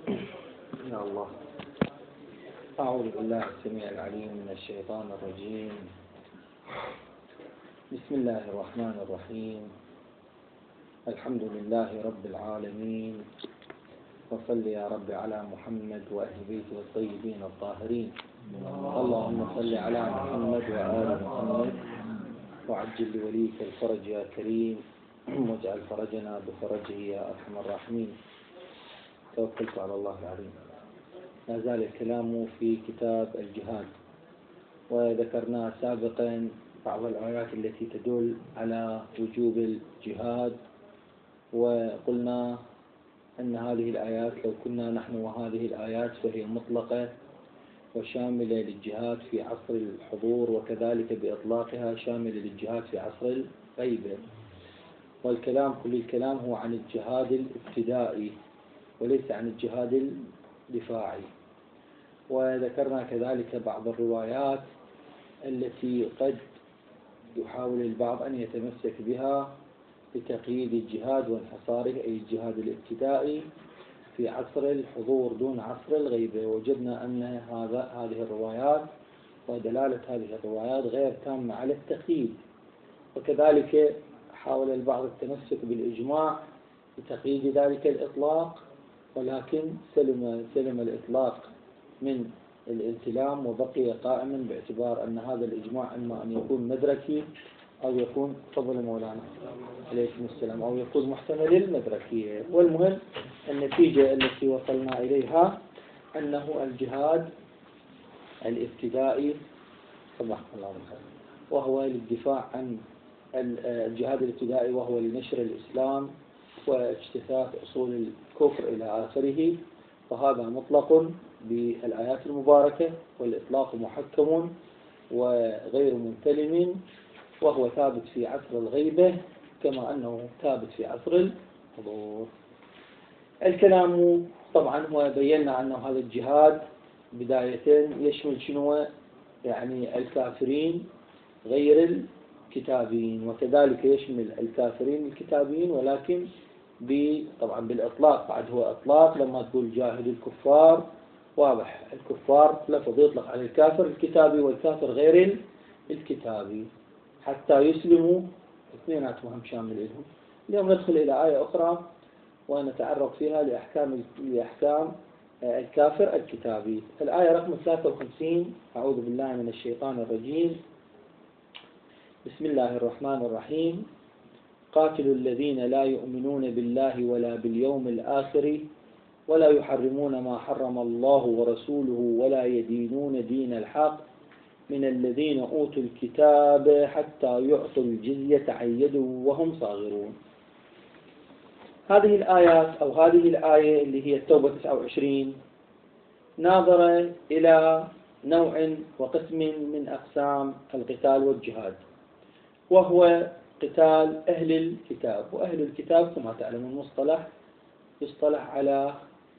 يا الله. أعوذ بالله السميع العليم من الشيطان الرجيم. بسم الله الرحمن الرحيم. الحمد لله رب العالمين، وصل يا رب على محمد وأهل بيته الطيبين الطاهرين. اللهم صل على محمد وآل محمد، وعجل لوليك الفرج يا كريم، واجعل فرجنا بفرجه يا أرحم الراحمين. توكلت على الله العظيم. ما زال الكلام في كتاب الجهاد، وذكرنا سابقا بعض الآيات التي تدل على وجوب الجهاد، وقلنا أن هذه الآيات لو كنا نحن وهذه الآيات فهي مطلقة وشاملة للجهاد في عصر الحضور، وكذلك بإطلاقها شاملة للجهاد في عصر الغيبة. والكلام كل الكلام هو عن الجهاد الابتدائي وليس عن الجهاد الدفاعي. وذكرنا كذلك بعض الروايات التي قد يحاول البعض أن يتمسك بها لتقييد الجهاد وانحصاره، أي الجهاد الابتدائي في عصر الحضور دون عصر الغيبة. وجدنا أن هذه الروايات ودلالة هذه الروايات غير تامة على التقييد، وكذلك حاول البعض التمسك بالإجماع لتقييد ذلك الإطلاق، ولكن سلم الإطلاق من الالتزام وبقي قائما باعتبار أن هذا الإجماع إما أن يكون مدركي أو يكون فضل مولانا عليكم السلام أو يكون محتمل المدركية. والمهم النتيجة التي وصلنا إليها أنه الجهاد الابتدائي صباح الله بالخير وهو للدفاع عن الجهاد الابتدائي، وهو لنشر الإسلام واجتثاث أصول الكفر إلى آخره، فهذا مطلق بالآيات المباركة، والإطلاق محكم وغير ممتلم، وهو ثابت في عصر الغيبة كما أنه ثابت في عصر الحضور. الكلام طبعا هو بينا أنه هذا الجهاد بداية يشمل شنو؟ يعني الكافرين غير الكتابين، وكذلك يشمل الكافرين الكتابين، ولكن طبعا بالإطلاق. بعد هو إطلاق لما تقول جاهد الكفار، واضح الكفار لفظ يطلق على الكافر الكتابي والكافر غير الكتابي حتى يسلموا، اثنيناتهم شامل لهم. اليوم ندخل إلى آية أخرى ونتعرف فيها لأحكام الكافر الكتابي. الآية رقم 53. أعوذ بالله من الشيطان الرجيم. بسم الله الرحمن الرحيم. قاتلوا الذين لا يؤمنون بالله ولا باليوم الآخر ولا يحرمون ما حرم الله ورسوله ولا يدينون دين الحق من الذين أوتوا الكتاب حتى يعطوا الجزية عن يد وهم صاغرون. هذه الآيات أو هذه الآية اللي هي التوبة 29 ناظرة إلى نوع وقسم من أقسام القتال والجهاد، وهو قتال أهل الكتاب. وأهل الكتاب كما تعلمون مصطلح يصطلح على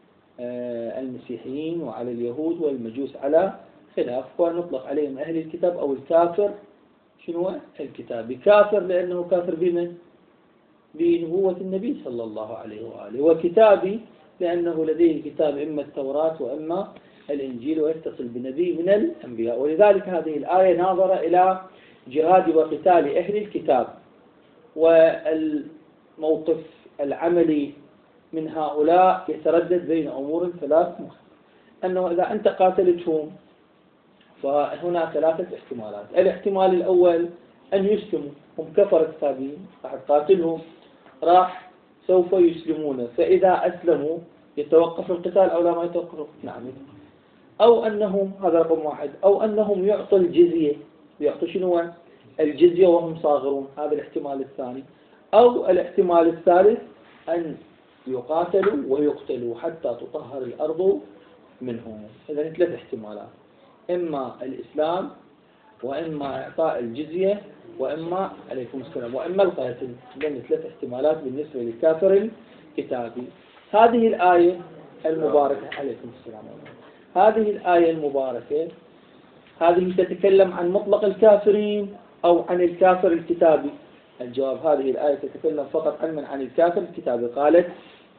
المسيحيين وعلى اليهود والمجوس على خلاف، ونطلق عليهم أهل الكتاب أو الكافر. شنو الكتابي؟ كافر لأنه كافر بمن؟ بنبوة النبي صلى الله عليه وآله، وكتابي لأنه لديه كتاب إما التوراة وإما الإنجيل ويتصل بنبي من الأنبياء. ولذلك هذه الآية ناظرة إلى جهاد وقتال أهل الكتاب، والموقف العملي من هؤلاء يتردد بين أمور ثلاث أنه إذا أنت قاتلتهم فهنا ثلاثة احتمالات. الاحتمال الأول أن يسلموا، هم كفر كتابين، راح تقاتلهم راح سوف يسلمون، فإذا أسلموا يتوقف القتال أو لا ما يتوقف؟ نعم. أو أنهم، هذا رقم واحد، أو أنهم يعطوا الجزية، يعطوا شنو؟ الجزية وهم صاغرون، هذا الاحتمال الثاني. أو الاحتمال الثالث أن يقاتلوا ويقتلوا حتى تطهر الأرض منهم. إذا ثلاث احتمالات، إما الإسلام وإما إعطاء الجزية وإما عليكم السلام وإما القتل. لأن ثلاث احتمالات بالنسبة للكافر الكتابي. هذه الآية المباركة عليكم السلام، هذه الآية المباركة هذه تتكلم عن مطلق الكافرين أو عن الكافر الكتابي؟ الجواب هذه الآية تتكلم فقط عن الكافر الكتابي. قالت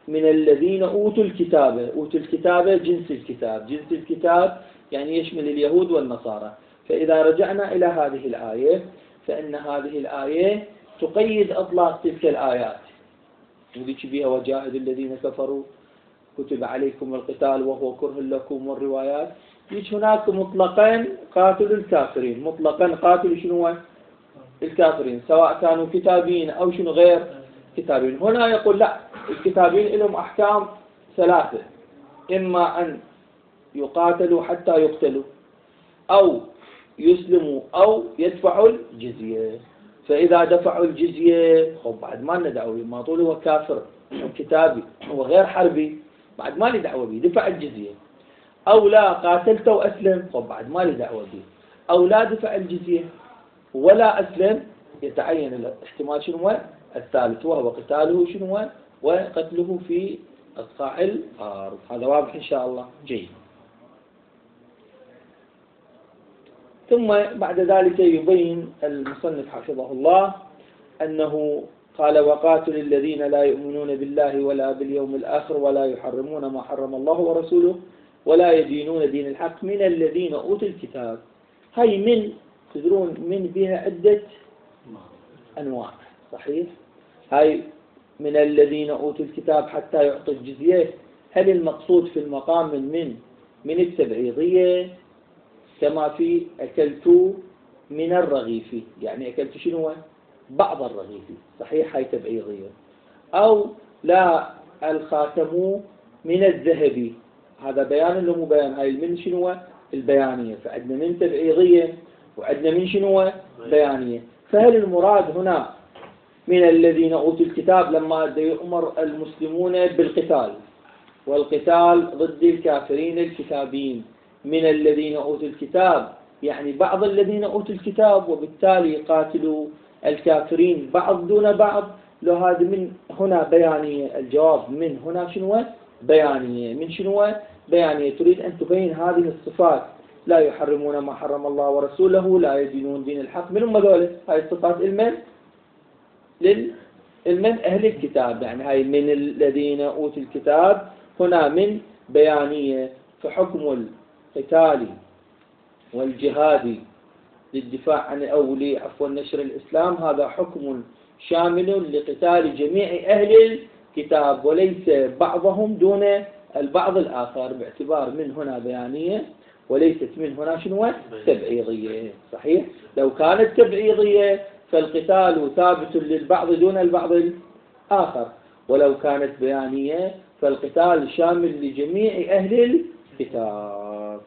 من الذين أوتوا الكتاب. أوتوا الكتاب جنس الكتاب، جنس الكتاب يعني يشمل اليهود والنصارى. فإذا رجعنا إلى هذه الآية فإن هذه الآية تقيد إطلاق تلك الآيات، وذيك بها وجاهد الذين كفروا كتب عليكم القتال وهو كره لكم والروايات. يجي هناك مطلقا قاتل الكافرين، مطلقا قاتل شنو الكافرين سواء كانوا كتابين أو شنو غير كتابين. هنا يقول لا، الكتابين لهم أحكام ثلاثة، إما أن يقاتلوا حتى يقتلوا أو يسلموا أو يدفعوا الجزية. فإذا دفعوا الجزية خب بعد ما لنا دعوة، ما طول هو كافر كتابي وغير حربي بعد ما لي دعوة به، دفع الجزية. أو لا قاتلت وأسلم خب بعد ما لي دعوة به. أو لا دفع الجزية ولا أسلم، يتعين الاحتمال شنو الثالث وهو قتاله شنو وقتله في أقطاع الأرض. هذا واضح إن شاء الله. جيد. ثم بعد ذلك يبين المصنف حفظه الله أنه قال وقاتل الذين لا يؤمنون بالله ولا باليوم الآخر ولا يحرمون ما حرم الله ورسوله ولا يدينون دين الحق من الذين أوتوا الكتاب. هاي من تدرون من بها عدة أنواع، صحيح؟ هاي من الذين أوتوا الكتاب حتى يعطوا الجزية. هل المقصود في المقام من التبعيضية كما في أكلت من الرغيف، يعني أكلت شنو بعض الرغيف، صحيح هاي تبعيضية. أو لا الخاتم من الذهب، هذا بيان ولا مو بيان؟ هاي من شنو البيانية. فعندنا من تبعيضية وعندنا من شنو بيانية. فهل المراد هنا من الذين أوتوا الكتاب لما يؤمر المسلمون بالقتال والقتال ضد الكافرين الكتابين من الذين أوتوا الكتاب، يعني بعض الذين أوتوا الكتاب وبالتالي قاتلوا الكافرين بعض دون بعض، لو هذا من هنا بيانية. الجواب من هنا شنو بيانية. من شنو بيانية؟ تريد أن تبين هذه الصفات، لا يحرمون ما حرم الله ورسوله لا يدينون دين الحق. من هم ذولا؟ هاي الصفات للمن أهل الكتاب، يعني هاي من الذين أوتوا الكتاب هنا من بيانية. فحكم القتال والجهاد للدفاع عن أو عفوا نشر الإسلام هذا حكم شامل لقتال جميع أهل الكتاب وليس بعضهم دون البعض الآخر، باعتبار من هنا بيانية وليست من هنا شنو تبعيضية. صحيح؟ لو كانت تبعيضية فالقتال ثابت للبعض دون البعض الآخر، ولو كانت بيانية فالقتال شامل لجميع أهل الكتاب.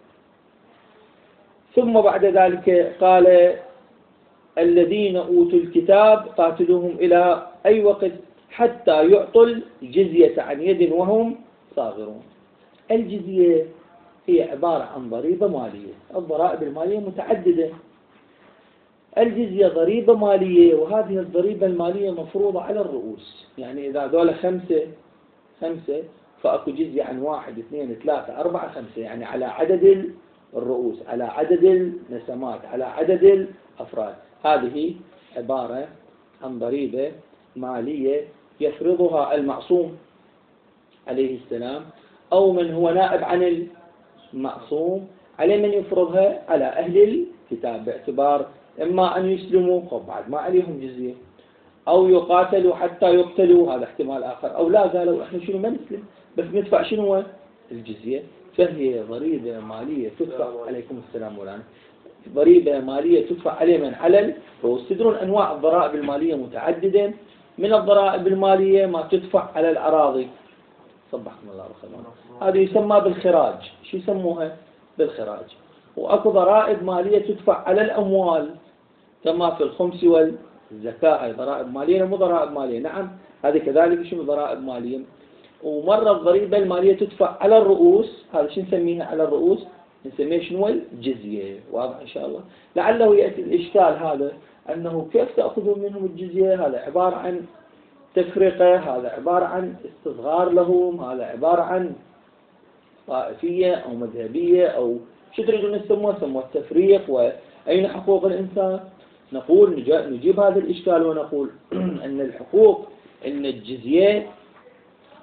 ثم بعد ذلك قال الذين أوتوا الكتاب قاتلوهم إلى أي وقت حتى يعطوا الجزية عن يد وهم صاغرون. الجزية هي عبارة عن ضريبة مالية. الضرائب المالية متعددة. الجزية ضريبة مالية، وهذه الضريبة المالية مفروضة على الرؤوس. يعني إذا ذولا خمسة فأكو جزية عن 1 2 3 4 5، يعني على عدد الرؤوس، على عدد النسمات، على عدد الأفراد. هذه عبارة عن ضريبة مالية يفرضها المعصوم عليه السلام أو من هو نائب عن المعصوم. عليه من يفرضها؟ على أهل الكتاب، باعتبار إما أن يسلموا بعد ما عليهم جزية، أو يقاتلوا حتى يقتلوا، هذا احتمال آخر، أو لا قالوا إحنا شنو ما نسلم بس ندفع شنو الجزية. فهي ضريبة مالية تدفع عليكم السلام مولانا، ضريبة مالية تدفع عليه من علل. تدرون أنواع الضرائب المالية متعددة. من الضرائب المالية ما تدفع على الأراضي، صبحكم الله بالخير، هذه يسمى بالخراج. شو يسموها؟ بالخراج. وأكو ضرائب مالية تدفع على الأموال كما في الخمس والزكاة، هي ضرائب مالية مو ضرائب مالية. نعم هذه كذلك شنو ضرائب مالية. ومرة الضريبة المالية تدفع على الرؤوس، هذا شو نسميها على الرؤوس؟ نسميه شنو الجزية. واضح إن شاء الله. لعله يأتي الإشكال هذا أنه كيف تأخذون منهم الجزية؟ هذا عبارة عن تفرقة، هذا عبارة عن استصغار لهم، هذا عبارة عن طائفية أو مذهبية أو شو تريدون تسموه؟ سموه التفريق. وأين حقوق الإنسان؟ نقول نجيب هذا الإشكال ونقول أن الحقوق، أن الجزية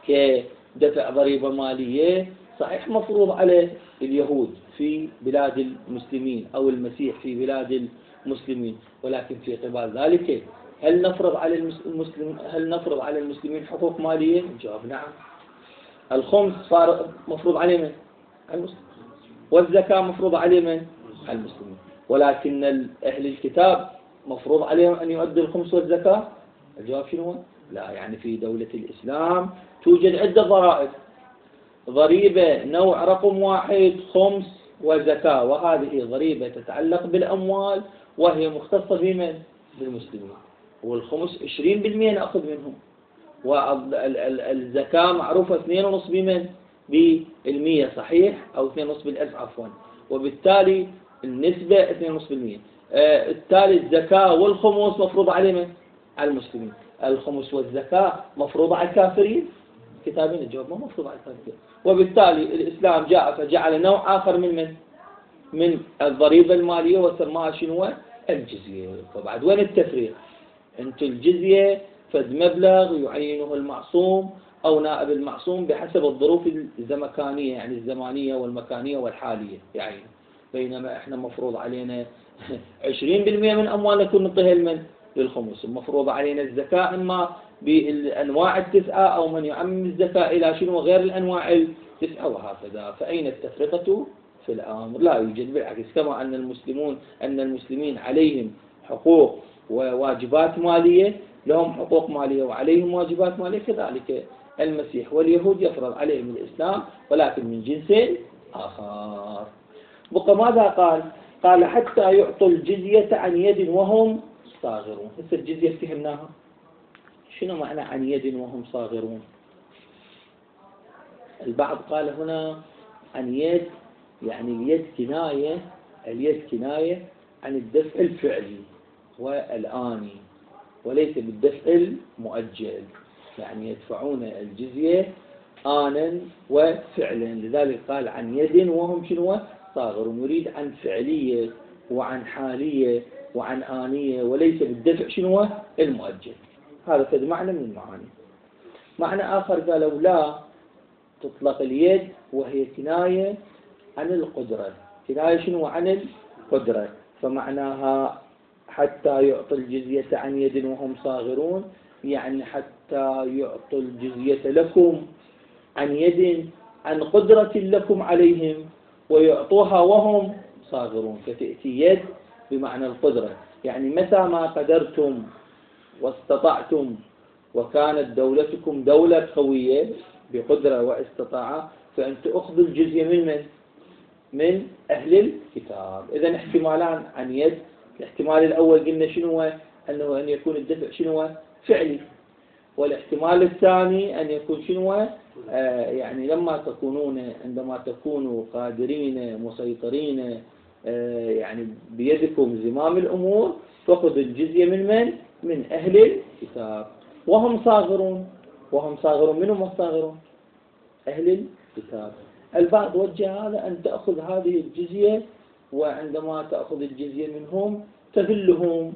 كدفع ضريبة مالية، صحيح مفروض على اليهود في بلاد المسلمين أو المسيح في بلاد المسلمين، ولكن في قبال ذلك هل نفرض على المسلمين حقوق مالية؟ الجواب نعم. الخمس صار مفروض عليه من؟ المسلمين. والزكاة مفروض عليه من؟ المسلمين. ولكن أهل الكتاب مفروض عليهم أن يؤدوا الخمس والزكاة؟ الجواب شنو؟ لا. يعني في دولة الإسلام توجد عدة ضرائب، ضريبة نوع رقم 1 خمس وزكاة، وهذه ضريبة تتعلق بالأموال وهي مختصة بمن؟ بالمسلمين. والخمس 20% نأخذ منهم، والزكاة معروفة 2.5 بمن؟ بالمية، صحيح؟ أو 2.5 بالألف عفوا، وبالتالي النسبة 2.5%. التالي الزكاة والخمس مفروض على من؟ على المسلمين. الخمس والزكاة مفروضة على الكافرين؟ كتابين الجواب ما مفروض على الكافرين. وبالتالي الإسلام جاء فجعل نوع آخر من الضريبة المالية وسماها شنو؟ الجزية. فبعد وين التفريق؟ أنت الجزية فد مبلغ يعينه المعصوم أو نائب المعصوم بحسب الظروف الزمكانية، يعني الزمانية والمكانية والحالية يعني، بينما إحنا مفروض علينا 20% من أموالنا نكون نعطيها للخمس. المفروض علينا الزكاة إما بالأنواع التسعة أو من يعمم الزكاة إلى شنو غير الأنواع التسعة وهكذا. فأين التفرقة في الأمر؟ لا يوجد، بالعكس. كما أن المسلمين عليهم حقوق وواجبات مالية، لهم حقوق مالية وعليهم واجبات مالية، كذلك المسيح واليهود يفرض عليهم الإسلام ولكن من جنس آخر. بقى ماذا قال؟ قال حتى يعطوا الجزية عن يد وهم صاغرون. هسه الجزية فهمناها، شنو معنى عن يد وهم صاغرون؟ البعض قال هنا عن يد يعني اليد كناية عن الدفع الفعلي والآني وليس بالدفع المؤجل، يعني يدفعون الجزية آنا وفعلا، لذلك قال عن يد وهم شنو؟ صاغرون. يريد عن فعلية وعن حالية وعن آنية وليس بالدفع شنو؟ المؤجل. هذا كذا معنى من المعاني. معنى آخر قالوا لا، تطلق اليد وهي كناية عن القدرة. كناية شنو؟ عن القدرة. فمعناها حتى يعطي الجزية عن يد وهم صاغرون، يعني حتى يعطوا الجزية لكم عن يد، عن قدرة لكم عليهم، ويعطوها وهم صاغرون. فتأتي يد بمعنى القدرة، يعني متى ما قدرتم واستطعتم وكانت دولتكم دولة قوية بقدرة واستطاعة، فأنت أخذوا الجزية من أهل الكتاب. إذن احتمالان عن يد. الاحتمال الأول قلنا شنو؟ أنه أن يكون الدفع شنو؟ فعلي. والاحتمال الثاني أن يكون شنو؟ يعني عندما تكونوا قادرين مسيطرين، يعني بيدكم زمام الأمور، فخذ الجزية من أهل الكتاب. وهم صاغرون من هم الصاغرون؟ أهل الكتاب. البعض وجه هذا أن تأخذ هذه الجزية، وعندما تأخذ الجزية منهم تذلهم،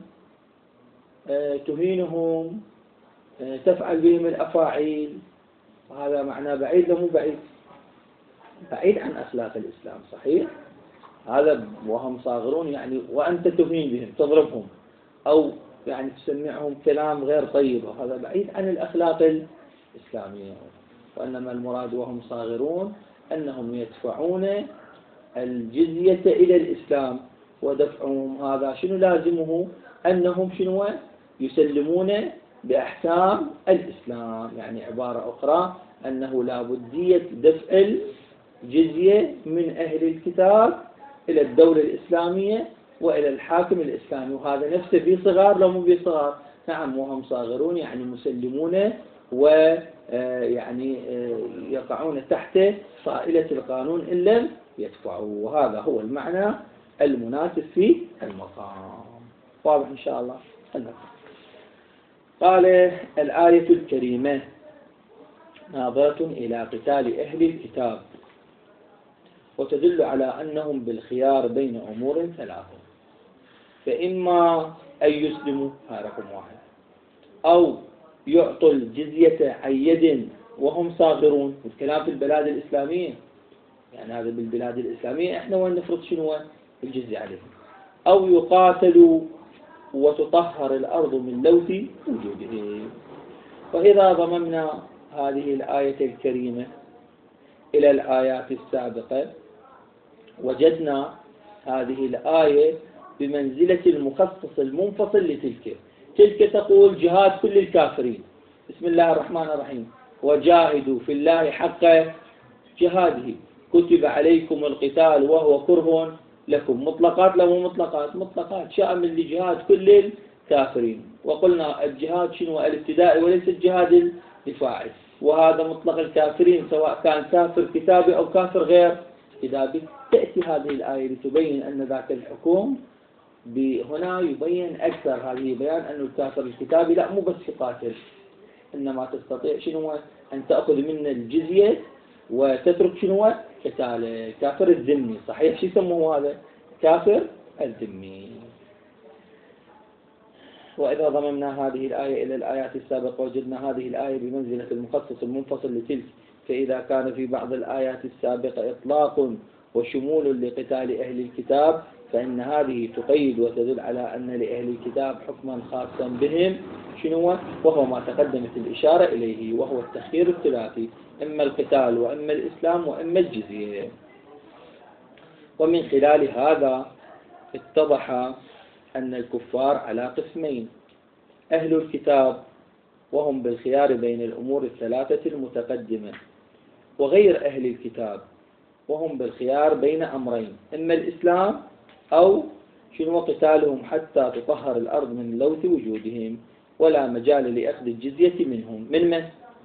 تهينهم، تفعل بهم الأفاعيل. وهذا معناه بعيد مو بعيد عن أخلاق الإسلام، صحيح؟ هذا وهم صاغرون يعني وأنت تهين بهم، تضربهم أو يعني تسمعهم كلام غير طيب، وهذا بعيد عن الأخلاق الإسلامية. وإنما المراد وهم صاغرون أنهم يدفعون الجزية إلى الإسلام، ودفعهم هذا شنو لازمه؟ أنهم شنو؟ يسلمون بأحكام الإسلام. يعني عبارة أخرى أنه لا بدية دفع الجزية من أهل الكتاب إلى الدولة الإسلامية وإلى الحاكم الإسلامي. وهذا نفسه بصغار لو مو بصغار. نعم وهم صاغرون يعني مسلمون ويعني يقعون تحت طائلة القانون إن لم يدفعوا. وهذا هو المعنى المناسب في المقام. واضح إن شاء الله. قال الآية الكريمة ناظرة إلى قتال أهل الكتاب، وتدل على أنهم بالخيار بين أمور ثلاثة: فإما أن يسلموا، هذا رقم 1، أو يعطوا الجزية عن يد وهم صاغرون، والكلام في البلاد الإسلامية، يعني هذا بالبلاد الإسلامية إحنا وين نفرض شنو الجزية عليهم. أو يقاتلوا وتطهر الأرض من لوث وجودهم. وإذا ضممنا هذه الآية الكريمة إلى الآيات السابقة وجدنا هذه الآية بمنزلة المخصص المنفصل لتلك. تلك تقول جهاد كل الكافرين، بسم الله الرحمن الرحيم، وجاهدوا في الله حق جهاده، كتب عليكم القتال وهو كره لكم، مطلقات له مطلقات، مطلقات شامل لجهاد كل الكافرين. وقلنا الجهاد شنو؟ الابتدائي وليس الجهاد الدفاعي، وهذا مطلق الكافرين سواء كان كافر كتابي أو كافر غير كتابي. تأتي هذه الآية لتبين أن ذاك الحكم هنا يبين أكثر، هذه بيان أن الكافر الكتابي لا مو بس يقاتل، إنما تستطيع شنو أن تأخذ منه الجزية وتترك شنو قتاله. كافر الذمي صحيح، شو يسموه هذا؟ كافر الذمي. وإذا ضممنا هذه الآية إلى الآيات السابقة وجدنا هذه الآية بمنزلة المخصص المنفصل لتلك، فإذا كان في بعض الآيات السابقة إطلاق وشمول لقتال أهل الكتاب، فإن هذه تقيد وتدل على أن لأهل الكتاب حكما خاصا بهم شنو؟ وهو ما تقدمت الإشارة إليه، وهو التخيير الثلاثي، إما القتال وإما الإسلام وإما الجزية. ومن خلال هذا اتضح أن الكفار على قسمين: أهل الكتاب وهم بالخيار بين الأمور الثلاثة المتقدمة، وغير أهل الكتاب وهم بالخيار بين أمرين: إما الإسلام أو شنو قتالهم حتى تطهر الأرض من لوث وجودهم، ولا مجال لأخذ الجزية منهم. من؟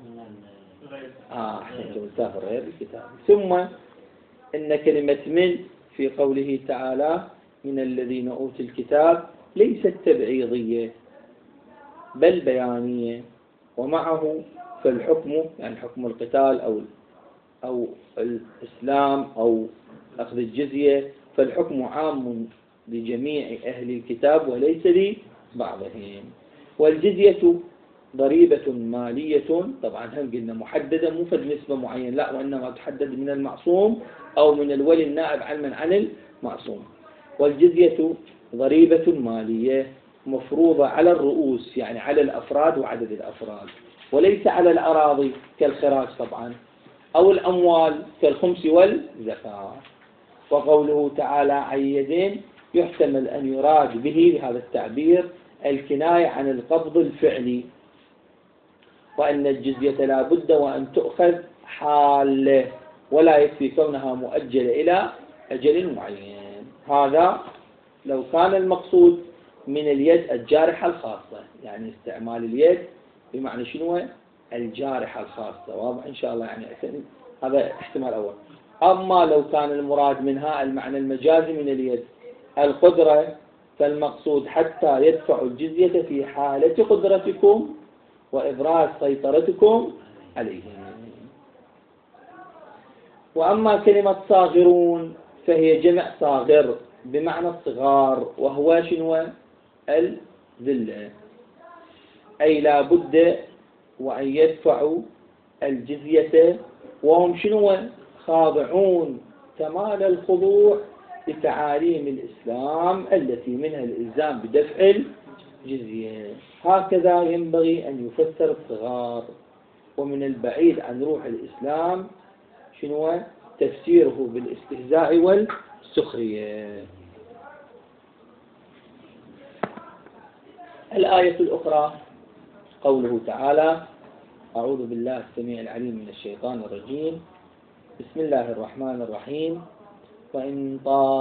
أحسنتم، الكافر غير الكتاب. ثم إن كلمة من في قوله تعالى من الذين أوتوا الكتاب ليست تبعيضية بل بيانية، ومعه فالحكم يعني حكم القتال أو الإسلام أو أخذ الجزية، فالحكم عام لجميع أهل الكتاب وليس لبعضهم. والجزية ضريبة مالية، طبعا هم قلنا محددة مو فد نسبة معينة، لا، وإنما تحدد من المعصوم أو من الولي النائب عن المعصوم. والجزية ضريبة مالية مفروضة على الرؤوس، يعني على الأفراد وعدد الأفراد، وليس على الأراضي كالخراج طبعا، أو الأموال كالخمس والزكاة. وقوله تعالى عن يدين يحتمل أن يراد به بهذا التعبير الكناية عن القبض الفعلي، وأن الجزية لا بد وأن تؤخذ حالة، ولا يكفي كونها مؤجلة إلى أجل معين. هذا لو كان المقصود من اليد الجارحة الخاصة، يعني استعمال اليد بمعنى شنو؟ الجارحة الخاصة. واضح إن شاء الله؟ يعني هذا احتمال أول. أما لو كان المراد منها المعنى المجازي من اليد القدرة، فالمقصود حتى يدفعوا الجزية في حالة قدرتكم وإبراز سيطرتكم عليهم. وأما كلمة صاغرون فهي جمع صاغر بمعنى الصغار، وهو شنو؟ الذلة، أي لا بد وأن يدفعوا الجزية وهم شنو؟ خاضعون كمال الخضوع لتعاليم الإسلام التي منها الإلزام بدفع الجزية. هكذا ينبغي أن يفسر الصغار، ومن البعيد عن روح الإسلام شنو؟ تفسيره بالاستهزاء والسخرية. الآية الأخرى قوله تعالى أعوذ بالله السميع العليم من الشيطان الرجيم، بسم الله الرحمن الرحيم: وإن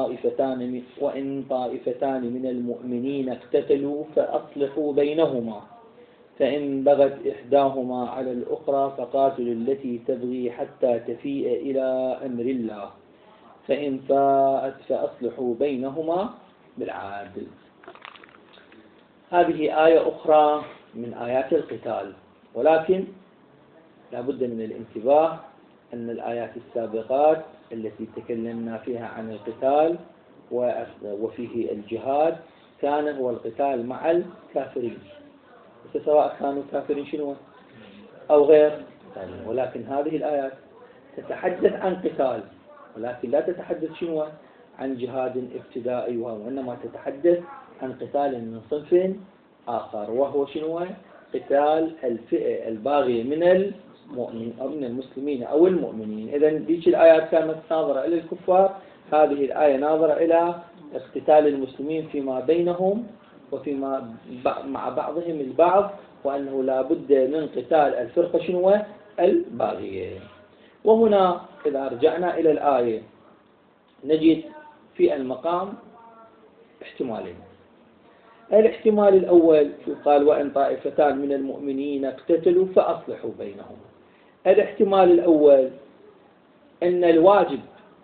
طائفتان من المؤمنين اقتتلوا فأصلحوا بينهما، فإن بغت إحداهما على الأخرى فقاتلوا التي تبغي حتى تفيء إلى أمر الله، فإن فاءت فأصلحوا بينهما بالعدل. هذه آية أخرى من آيات القتال، ولكن لا بد من الانتباه أن الآيات السابقات التي تكلمنا فيها عن القتال وفيه الجهاد كان هو القتال مع الكافرين، سواء كانوا كافرين شنو أو غير قتالهم. ولكن هذه الآيات تتحدث عن قتال، ولكن لا تتحدث شنو عن جهاد ابتدائي، وإنما تتحدث عن قتال من صنف آخر، وهو شنو؟ قتال الفئة الباغية من المؤمن أو من المسلمين أو المؤمنين. إذا ذيك الآيات كانت ناظرة إلى الكفار، هذه الآية ناظرة إلى اقتتال المسلمين فيما بينهم وفيما مع بعضهم البعض، وأنه لا بد من قتال الفرقة شنو؟ الباغية. وهنا إذا رجعنا إلى الآية نجد في المقام احتمالين. الاحتمال الأول قال وإن طائفتان من المؤمنين اقتتلوا فأصلحوا بينهم. الاحتمال الأول أن الواجب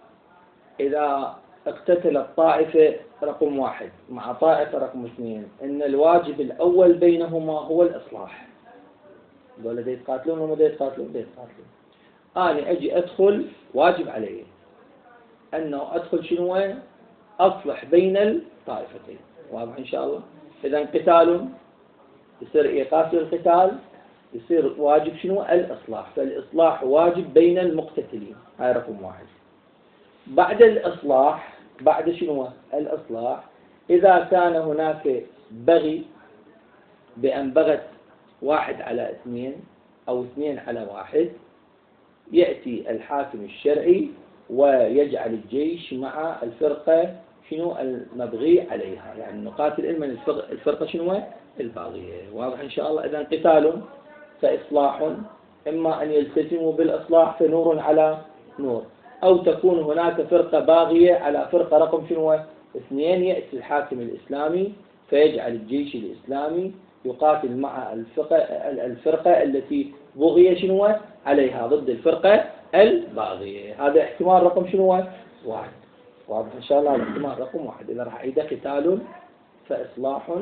إذا اقتتل الطائفة رقم 1 مع طائفة رقم 2، أن الواجب الأول بينهما هو الإصلاح. دول دا يتقاتلون وما دا يتقاتلون؟ دا يتقاتلون. أنا أجي أدخل، واجب علي أنه أدخل شنو؟ أصلح بين الطائفتين. واضح إن شاء الله؟ إذا قتال يصير إيقاف للقتال، يصير واجب شنو؟ الإصلاح. فالإصلاح واجب بين المقتتلين، هاي رقم 1. بعد الإصلاح، بعد شنو الإصلاح؟ إذا كان هناك بغي بأن بغت 1 على 2 أو 2 على 1، يأتي الحاكم الشرعي ويجعل الجيش مع الفرقة شنو المبغي عليها، يعني نقاتل إما الفرقة شنو الباغية. واضح إن شاء الله؟ إذا قتال فإصلاح، إما أن يلتزموا بالإصلاح فنور على نور، أو تكون هناك فرقة باغية على فرقة رقم شنو 2، يأتي الحاكم الإسلامي فيجعل الجيش الإسلامي يقاتل مع الفرقة التي بغي شنو عليها ضد الفرقة الباغية. هذا احتمال رقم شنو 1. واضح إن شاء الله؟ الاحتمال رقم 1. إذا راح أعيد قتال فإصلاح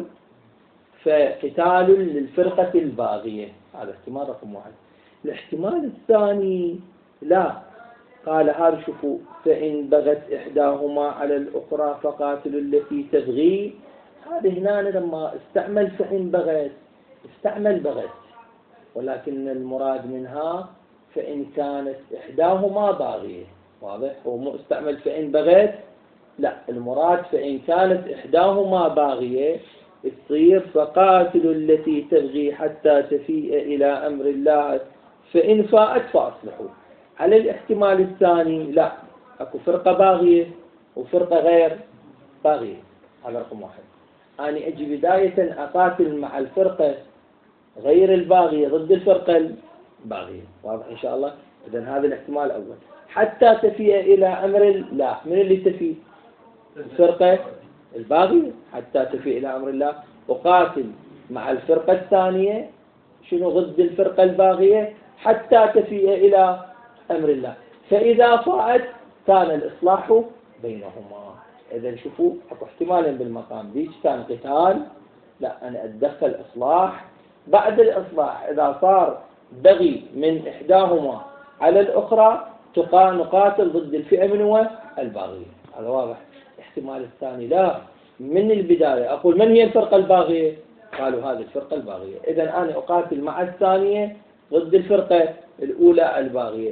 فقتال للفرقة الباغية، هذا احتمال رقم 1. الاحتمال الثاني لا، قال هذا شوفوا فإن بغت إحداهما على الأخرى فقاتلوا التي تبغي. هذا هنا لما استعمل فإن بغت استعمل بغت، ولكن المراد منها فإن كانت إحداهما باغية. واضح؟ هو مو استعمل فإن بغت، لا، المراد فإن كانت إحداهما باغية تصير فقاتلوا التي تبغي حتى تفيء إلى أمر الله فإن فاءت فأصلحوا. على الاحتمال الثاني لا، أكو فرقة باغية وفرقة غير باغية، هذا رقم 1. أنا أجي بداية أقاتل مع الفرقة غير الباغية ضد الفرقة الباغية. واضح إن شاء الله؟ إذن هذا الاحتمال الأول، حتى تفيء إلى أمر الله. من اللي تفيء؟ الفرقة الباغية، حتى تفيء إلى أمر الله. أقاتل مع الفرقة الثانية شنو ضد الفرقة الباغية حتى تفيء إلى أمر الله، فإذا فاءت كان الإصلاح بينهما. إذا شوفوا أكو احتمالين بالمقام ديك، كان قتال، لا أنا أتدخل إصلاح. بعد الإصلاح إذا صار بغي من إحداهما على الأخرى نقاتل ضد الفئة من الباغية. هذا واضح. الاحتمال الثاني لا، من البداية أقول من هي الفرقة الباغية؟ قالوا هذه الفرقة الباغية، إذا أنا أقاتل مع الثانية ضد الفرقة الأولى الباغية.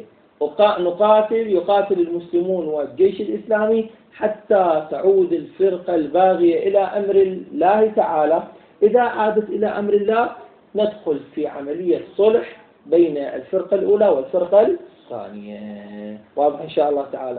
يقاتل المسلمون والجيش الإسلامي حتى تعود الفرقة الباغية إلى أمر الله تعالى. إذا عادت إلى أمر الله ندخل في عملية صلح بين الفرقة الأولى والفرقة الثانية. واضح إن شاء الله تعالى؟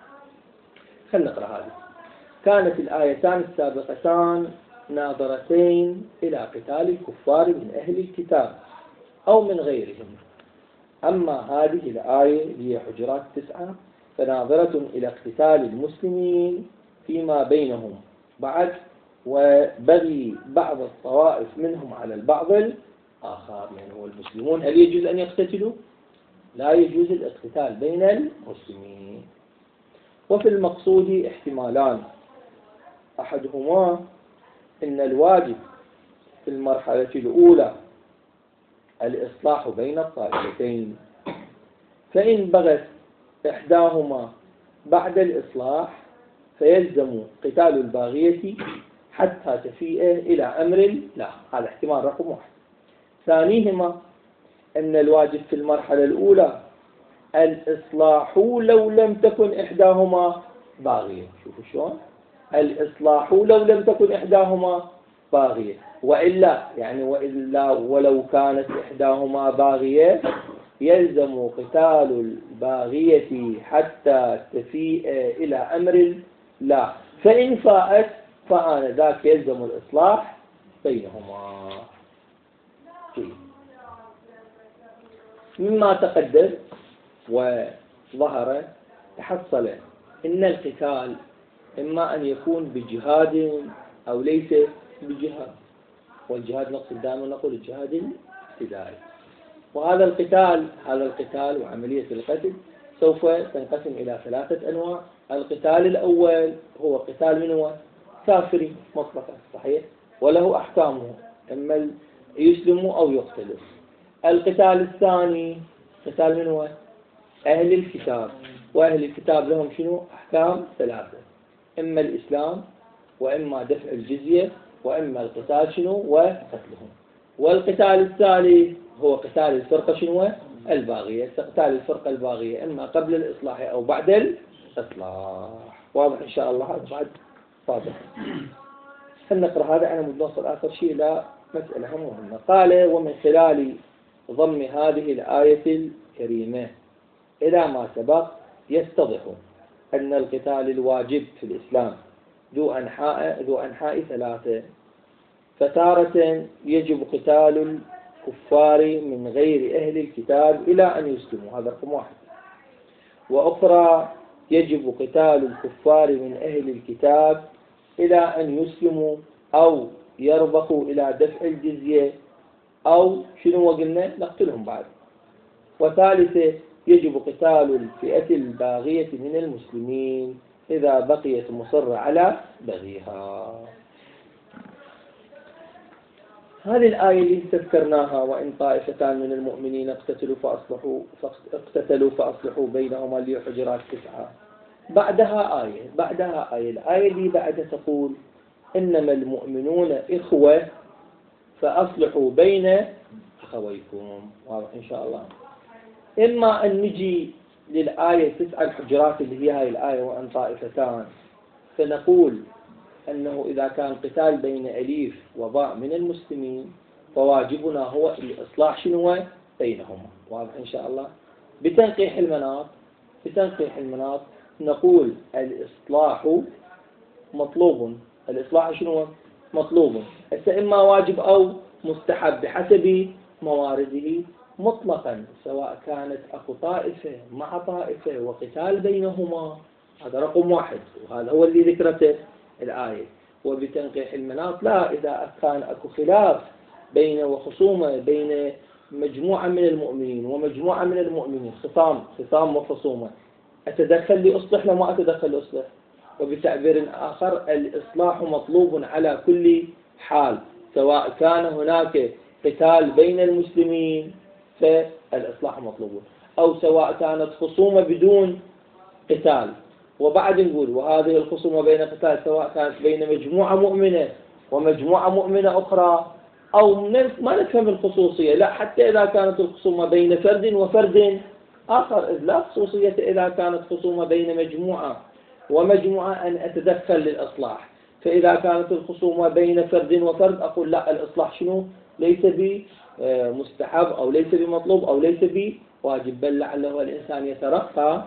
خلنا نقرأ هذه. كانت الآيتان السابقتان ناظرتين إلى قتال الكفار من أهل الكتاب أو من غيرهم. أما هذه الآية هي حجرات 9 فناظرة إلى اقتتال المسلمين فيما بينهم بعد وبغي بعض الطوائف منهم على البعض الآخر. يعني هو المسلمون هل يجوز أن يقتتلوا؟ لا يجوز الاقتتال بين المسلمين. وفي المقصود احتمالان، أحدهما أن الواجب في المرحلة الأولى الإصلاح بين الطائفتين، فإن بغت إحداهما بعد الإصلاح فيلزم قتال الباغية حتى تفيء إلى أمر الله. هذا احتمال رقم 1. ثانيهما أن الواجب في المرحلة الأولى الإصلاح لو لم تكن إحداهما باغية. شوفوا شلون، الإصلاح لو لم تكن إحداهما باغية، وإلا يعني وإلا ولو كانت إحداهما باغية يلزم قتال الباغية حتى تفيء إلى أمر الله، فإن فاءت فآنذاك يلزم الإصلاح بينهما. مما تقدم وظهر تحصل إن القتال إما أن يكون بجهاد أو ليس بجهاد، والجهاد نقصد دائما نقول الجهاد الابتدائي. وهذا القتال وعملية القتل سوف تنقسم إلى 3 أنواع. القتال الأول هو قتال من هو كافر مطلقا، صحيح، وله أحكامه، إما يسلم أو يقتل. القتال الثاني قتال من هو أهل الكتاب، وأهل الكتاب لهم شنو أحكام 3، إما الإسلام وإما دفع الجزية وإما القتال شنو وقتلهم. والقتال الثالث هو قتال الفرقة شنو الباغية، قتال الفرقة الباغية إما قبل الإصلاح أو بعد الإصلاح. واضح إن شاء الله؟ هذا بعد واضح. فلنقرأ هذا. أنا بنوصل آخر شيء إلى مسألة مهمة. قال: ومن خلال ضم هذه الآية الكريمة إلى ما سبق يتضح أن القتال الواجب في الإسلام ذو أنحاء 3. فتارة يجب قتال الكفار من غير أهل الكتاب إلى أن يسلموا، هذا رقم 1. وأخرى يجب قتال الكفار من أهل الكتاب إلى أن يسلموا أو يربخوا إلى دفع الجزية أو شنو قلنا نقتلهم بعد. وثالثة يجب قتال الفئة الباغية من المسلمين إذا بقيت مصرة على بغيها. هذه الآية اللي تذكرناها: وإن طائفتان من المؤمنين اقتتلوا فأصلحوا بينهما، اللي حجرات 9. بعدها آية الآية اللي بعدها تقول: إنما المؤمنون إخوة فأصلحوا بين أخويكم. واضح إن شاء الله؟ إما أن نجي للآية 9 الحجرات اللي هي هاي الآية وأن طائفتان، فنقول أنه إذا كان قتال بين أليف وباء من المسلمين فواجبنا هو الإصلاح شنو بينهما. واضح إن شاء الله؟ بتنقيح المناط نقول الإصلاح مطلوب. الإصلاح شنو مطلوب؟ إما واجب أو مستحب بحسب موارده مطلقا، سواء كانت أكو طائفة مع طائفة وقتال بينهما. هذا رقم 1، وهذا هو اللي ذكرته الآية. وبتنقيح المناط لا، إذا كان أكو خلاف وخصومة بين مجموعة من المؤمنين ومجموعة من المؤمنين، خصام وخصومة، أتدخل لأصلح لما أتدخل لأصلح. وبتعبير آخر الإصلاح مطلوب على كل حال، سواء كان هناك قتال بين المسلمين فالإصلاح مطلوب، أو سواء كانت خصومة بدون قتال. وبعد نقول وهذه الخصومة بين قتال سواء كانت بين مجموعة مؤمنة ومجموعة مؤمنة أخرى، أو ما نفهم الخصوصية، لا، حتى إذا كانت الخصومة بين فرد وفرد آخر، إذ لا خصوصية إذا كانت خصومة بين مجموعة ومجموعة أن أتدخل للإصلاح. فإذا كانت الخصومة بين فرد وفرد أقول لا، الإصلاح شنو ليس بمستحب أو ليس بمطلوب أو ليس بواجب، بل لعله الإنسان يترقى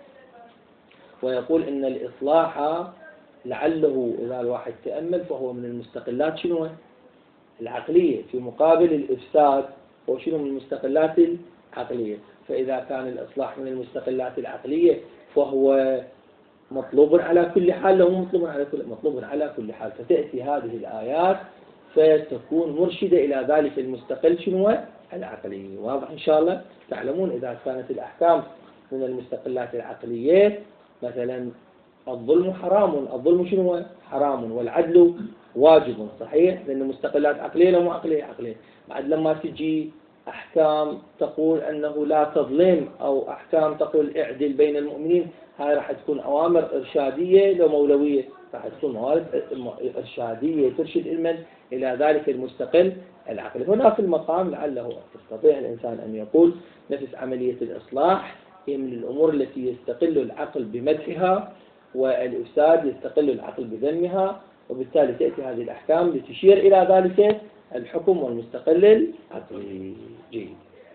ويقول إن الإصلاح لعله إذا الواحد تأمل فهو من المستقلات شنو العقلية، في مقابل الإفساد هو شنو من المستقلات العقلية. فإذا كان الإصلاح من المستقلات العقلية فهو مطلوب على كل حال، له مطلوب على كل حال. فتأتي هذه الآيات فتكون مرشدة إلى ذلك المستقل شنو العقلي. واضح إن شاء الله؟ تعلمون إذا كانت الأحكام من المستقلات العقلية، مثلا الظلم حرام، الظلم شنو حرام، والعدل واجب، صحيح، لأنه مستقلات عقلية لو مو عقلية. بعد لما تجي أحكام تقول أنه لا تظلم، أو أحكام تقول اعدل بين المؤمنين، هاي راح تكون أوامر إرشادية لو مولوية، راح تكون موارد إرشادية ترشد المن إلى ذلك المستقل العقل. هنا في المقام لعله يستطيع الإنسان أن يقول نفس عملية الإصلاح هي من الأمور التي يستقل العقل بمدحها، والإفساد يستقل العقل بذمها، وبالتالي تأتي هذه الأحكام لتشير إلى ذلك الحكم والمستقل العقلي. جيد.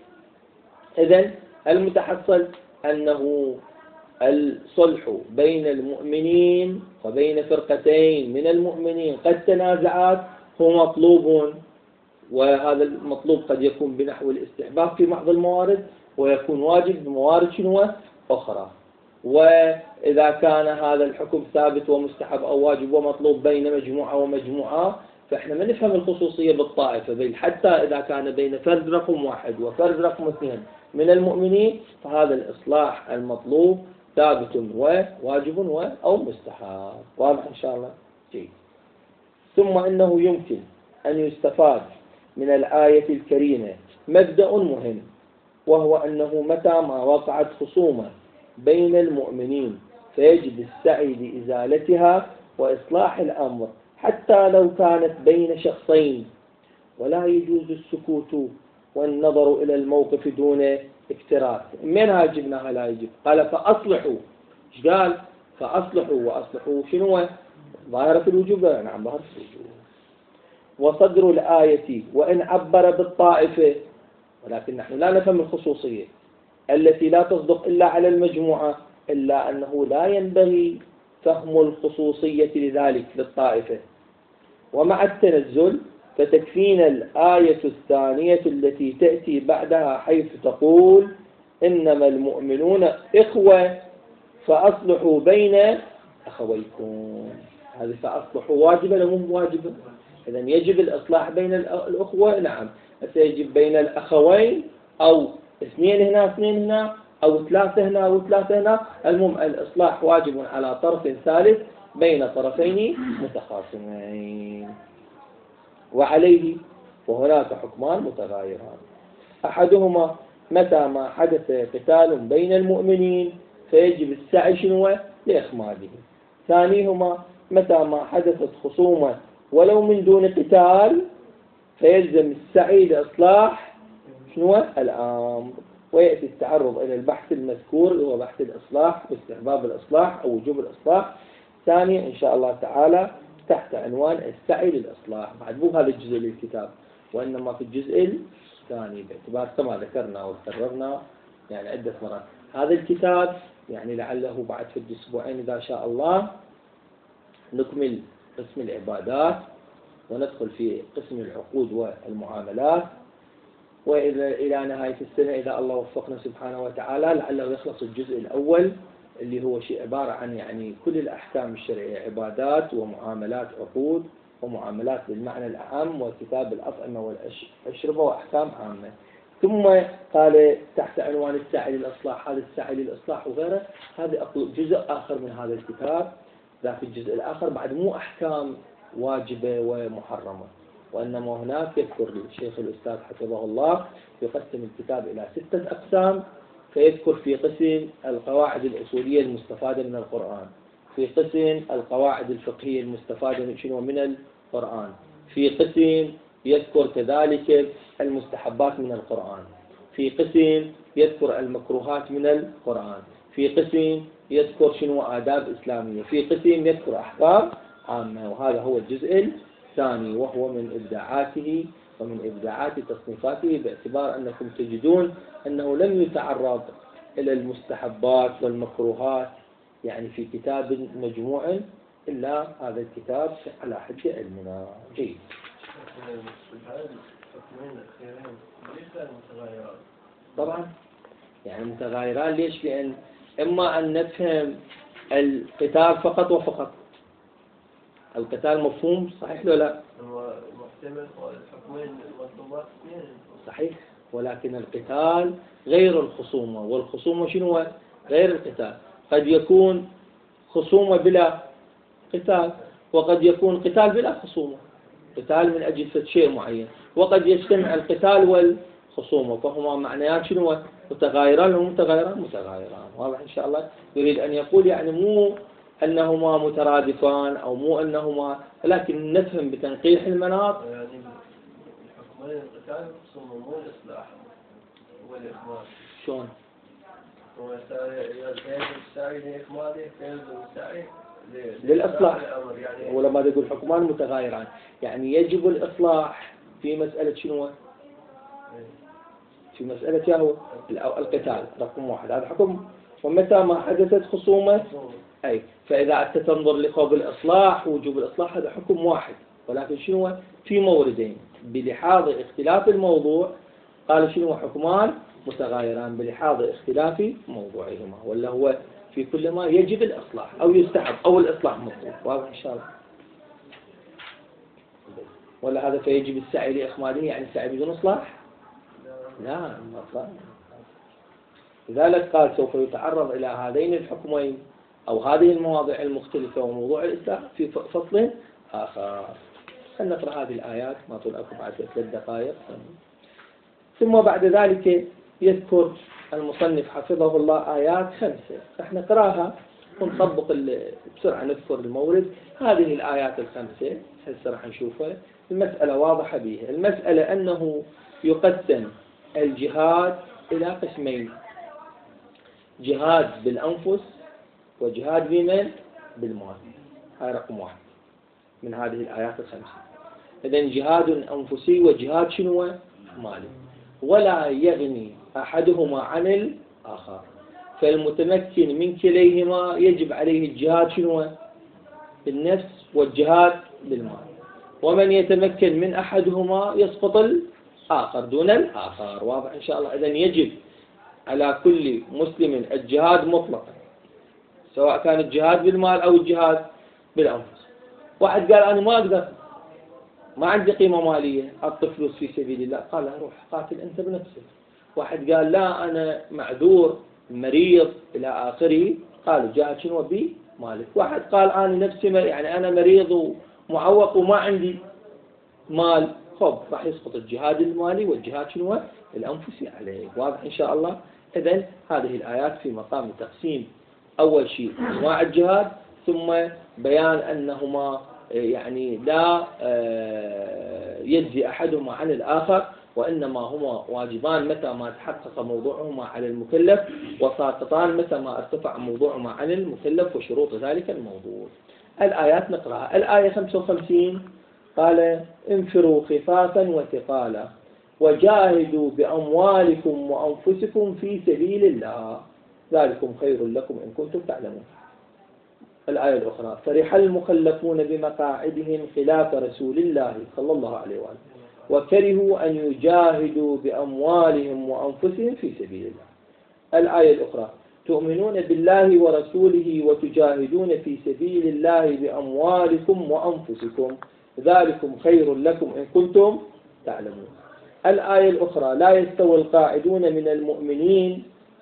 إذن المتحصل أنه الصلح بين المؤمنين وبين فرقتين من المؤمنين قد تنازعات هو مطلوب، وهذا المطلوب قد يكون بنحو الاستحباب في بعض الموارد، ويكون واجب بموارد شنو أخرى. وإذا كان هذا الحكم ثابت ومستحب أو واجب ومطلوب بين مجموعة ومجموعة، فإحنا ما نفهم الخصوصية بالطائفة، بل حتى إذا كان بين فرد رقم 1 وفرد رقم 2 من المؤمنين، فهذا الإصلاح المطلوب ثابت وواجب أو مستحب. واضح إن شاء الله؟ جيد. ثم إنه يمكن أن يستفاد من الآية الكريمة مبدأ مهم، وهو أنه متى ما وقعت خصومة بين المؤمنين فيجب السعي لإزالتها وإصلاح الأمر حتى لو كانت بين شخصين، ولا يجوز السكوت والنظر إلى الموقف دون اكتراث. من هاي جبناها لا يجب؟ قال فأصلحوا. ايش قال؟ فأصلحوا. وأصلحوا شنو؟ ظاهرة الوجوب؟ نعم ظاهرة الوجوب. وصدر الآية وإن عبر بالطائفة، ولكن نحن لا نفهم الخصوصية التي لا تصدق إلا على المجموعة، إلا أنه لا ينبغي فهم الخصوصية لذلك للطائفة. ومع التنزل فتكفينا الآية الثانية التي تأتي بعدها حيث تقول إنما المؤمنون إخوة فأصلحوا بين أخويكم. هذه فأصلحوا واجبة ولا مو واجبة؟ إذن يجب الإصلاح بين الأخوة. نعم. سيجب بين الأخوين، أو 2 هنا 2 هنا، أو 3 هنا أو 3 هنا. المهم الإصلاح واجب على طرف ثالث بين طرفين متخاصمين. وعليه وهناك حكمان متغايران. أحدهما متى ما حدث قتال بين المؤمنين فيجب السعي شنو لإخماده. ثانيهما متى ما حدثت خصومة ولو من دون قتال فيلزم السعي لإصلاح شنو الأمر. ويأتي التعرض إلى البحث المذكور هو بحث الإصلاح واستحباب الإصلاح أو وجوب الإصلاح ثانيا إن شاء الله تعالى تحت عنوان السعي للإصلاح. بعد مو هذا الجزء للكتاب، وإنما في الجزء الثاني، باعتبار كما ذكرنا وكررنا يعني عدة مرات هذا الكتاب يعني لعله بعد في الأسبوعين إذا شاء الله نكمل قسم العبادات وندخل في قسم العقود والمعاملات، وإلى نهاية السنة إذا الله وفقنا سبحانه وتعالى لعله يخلص الجزء الأول اللي هو شيء عبارة عن يعني كل الأحكام الشرعية، عبادات ومعاملات، عقود ومعاملات بالمعنى الأعم، وكتاب الأطعمة والأشربة وأحكام عامة. ثم قال تحت عنوان السعي للإصلاح، هذا السعي للإصلاح وغيره هذا جزء آخر من هذا الكتاب. ذاك الجزء الآخر بعد مو أحكام واجبة ومحرمة، وإنما هناك يذكر الشيخ الأستاذ حفظه الله يقسم الكتاب إلى 6 أقسام، فيذكر في قسم القواعد الأصولية المستفادة من القرآن، في قسم القواعد الفقهية المستفادة من القرآن، في قسم يذكر كذلك المستحبات من القرآن، في قسم يذكر المكروهات من القرآن، في قسم يذكر آداب إسلامية، في قسم يذكر أحكام عامة. وهذا هو الجزء الثاني، وهو من إبداعاته ومن إبداعات تصنيفاته، باعتبار أنكم تجدون أنه لم يتعرض إلى المستحبات والمكروهات يعني في كتاب مجموع إلا هذا الكتاب على حد علمنا. جيد. طبعا يعني متغايران. ليش؟ لأن إما أن نفهم القتال فقط وفقط، القتال مفهوم صحيح ولا لا؟ محتمل الحكمين المطلوبات صحيح، ولكن القتال غير الخصومة، والخصومة شنو غير القتال. قد يكون خصومة بلا قتال، وقد يكون قتال بلا خصومة، قتال من أجل شيء معين، وقد يجتمع القتال خصومة، فهما معنيان شنو؟ متغايران أو متغايران. واضح إن شاء الله؟ يريد أن يقول يعني مو أنهما مترادفان أو مو أنهما، لكن نفهم بتنقيح المناط. يعني الحكمين القتال خصومة مو الإصلاح والإخماد. شلون؟ هو السعي لإخماده فيلزم السعي للإصلاح. يعني ولما يقول حكمان متغايران يعني يجب الإصلاح في مسألة شنو؟ في مسألة يهو القتال رقم واحد، هذا حكم. ومتى ما حدثت خصومة أي، فإذا أنت تنظر لقول الإصلاح وجوب الإصلاح هذا حكم واحد، ولكن شنو؟ في موردين بلحاظ اختلاف الموضوع. قال شنو؟ حكمان متغايران بلحاظ اختلاف موضوعهما، ولا هو في كل ما يجب الإصلاح أو يستحب أو الإصلاح مطلوب. واضح إن شاء الله؟ ولا هذا فيجب السعي لإخماده يعني السعي بدون إصلاح؟ لا، أصلا. لذلك قال سوف يتعرض إلى هذين الحكمين أو هذه المواضيع المختلفة وموضوع الإصلاح في فصل آخر. خلينا نقرأ هذه الآيات، ما طول أكو بعد 3 دقائق. ثم بعد ذلك يذكر المصنف حفظه الله آيات 5 راح نقرأها ونطبق بسرعة، نذكر المورد. هذه الآيات 5 هسه راح نشوفها. المسألة واضحة بها. المسألة أنه يقسم الجهاد إلى قسمين: جهاد بالأنفس وجهاد بمن؟ بالمال. هاي رقم 1 من هذه الآيات 5. إذن جهاد أنفسي وجهاد شنو؟ مالي، ولا يغني أحدهما عن الآخر، فالمتمكن من كليهما يجب عليه الجهاد شنو؟ بالنفس والجهاد بالمال، ومن يتمكن من أحدهما يسقط الآخر دون الآخر. واضح إن شاء الله؟ إذن يجب على كل مسلم الجهاد مطلقا، سواء كان الجهاد بالمال أو الجهاد بالأنفس. واحد قال أنا ما أقدر، ما عندي قيمة مالية أعطي فلوس في سبيل الله، قال روح قاتل أنت بنفسك. واحد قال لا أنا معذور مريض إلى آخره، قالوا جاهد شنو بمالك. واحد قال أنا نفسي يعني أنا مريض ومعوق وما عندي مال، خب راح يسقط الجهاد المالي والجهاد شنو الأنفسي عليه. واضح إن شاء الله؟ إذن هذه الآيات في مقام تقسيم أول شيء أنواع الجهاد، ثم بيان أنهما يعني لا يجزي أحدهما عن الآخر، وإنما هما واجبان متى ما تحقق موضوعهما على المكلف، وساقطان متى ما ارتفع موضوعهما عن المكلف وشروط ذلك الموضوع. الآيات نقرأها. الآية 55 قال: انفروا خفافا وثقالا وجاهدوا بأموالكم وأنفسكم في سبيل الله ذلكم خير لكم إن كنتم تعلمون. الآية الأخرى: فرح المخلفون بمقاعدهم خلاف رسول الله صلى الله عليه وآله وكرهوا أن يجاهدوا بأموالهم وأنفسهم في سبيل الله. الآية الأخرى: تؤمنون بالله ورسوله وتجاهدون في سبيل الله بأموالكم وأنفسكم ذلكم خير لكم إن كنتم تعلمون. الآية الأخرى: لا يستوي القاعدون من المؤمنين،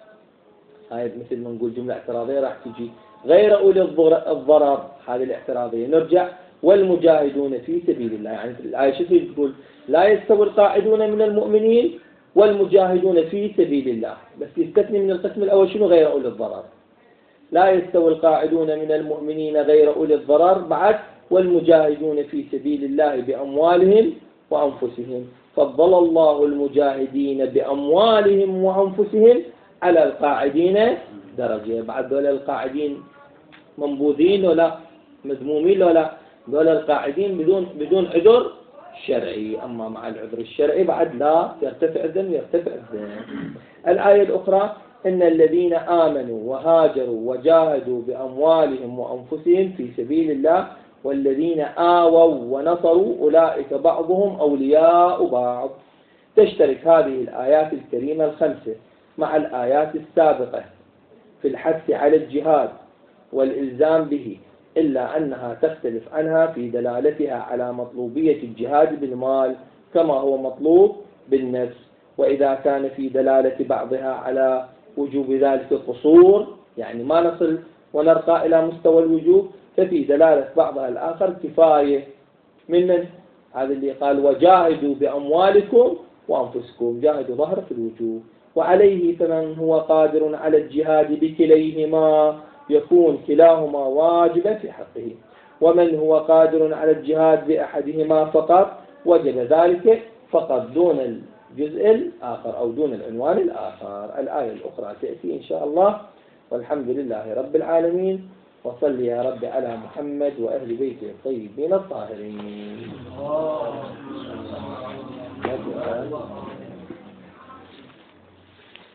هاي مثل ما نقول جملة اعتراضية راح تجي، غير أولي الضرر، هذه الاعتراضية نرجع، والمجاهدون في سبيل الله. يعني الآية شو تقول؟ لا يستوي القاعدون من المؤمنين والمجاهدون في سبيل الله، بس يستثني من القسم الأول شنو؟ غير أولي الضرر. لا يستوي القاعدون من المؤمنين غير أولي الضرر، بعد والمجاهدون في سبيل الله بأموالهم وأنفسهم، فضل الله المجاهدين بأموالهم وأنفسهم على القاعدين درجة. بعد دول القاعدين منبوذين ولا مذمومين ولا، دول القاعدين بدون عذر شرعي، أما مع العذر الشرعي بعد لا يرتفع الذنب يرتفع الذنب. الآية الأخرى: إن الذين آمنوا وهاجروا وجاهدوا بأموالهم وأنفسهم في سبيل الله والذين آووا ونصروا أولئك بعضهم أولياء بعض. تشترك هذه الآيات الكريمة 5 مع الآيات السابقة في الحث على الجهاد والإلزام به، إلا أنها تختلف عنها في دلالتها على مطلوبية الجهاد بالمال كما هو مطلوب بالنفس. وإذا كان في دلالة بعضها على وجوب ذلك قصور، يعني ما نصل ونرقى إلى مستوى الوجوب، ففي دلالة بعضها الآخر كفاية. من هذا اللي قال: وجاهدوا بأموالكم وأنفسكم جاهدوا ظهر في الوجوه. وعليه فمن هو قادر على الجهاد بكليهما يكون كلاهما واجبا في حقه، ومن هو قادر على الجهاد بأحدهما فقط وجب ذلك فقط دون الجزء الآخر أو دون العنوان الآخر. الآية الأخرى تأتي إن شاء الله. والحمد لله رب العالمين، وصل يا رب على محمد وأهل بيته الطيبين الطاهرين.